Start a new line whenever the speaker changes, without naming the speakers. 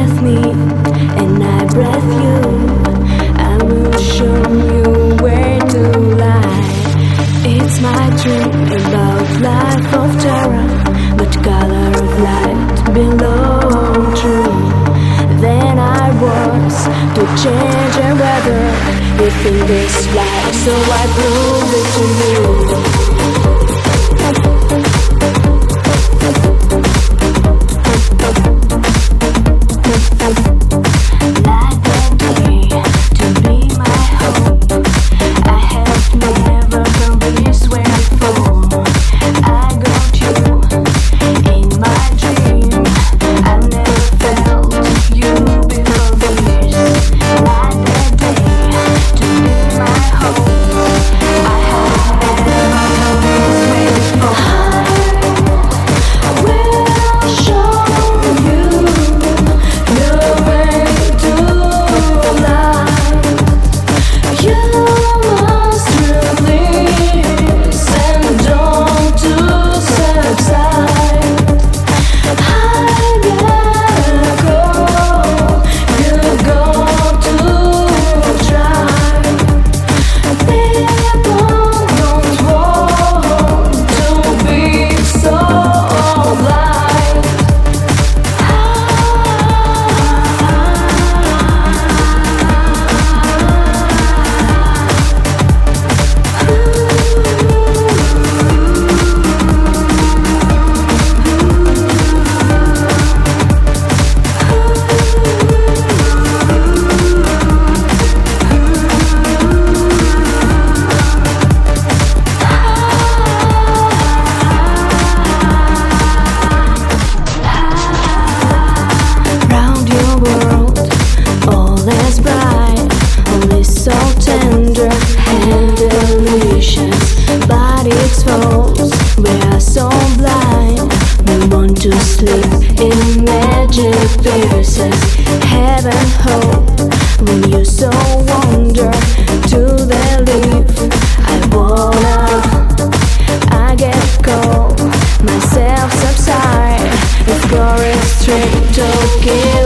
breathe me and I breathe you. I will show you where to lie. It's my dream about life of terror, but color of light below true. Then I was to change the weather within this life, so I prove it to you. We are so blind, we want to sleep in magic places. Heaven hope when you so wonder to believe. I get cold, myself subside. If glory is straight to give.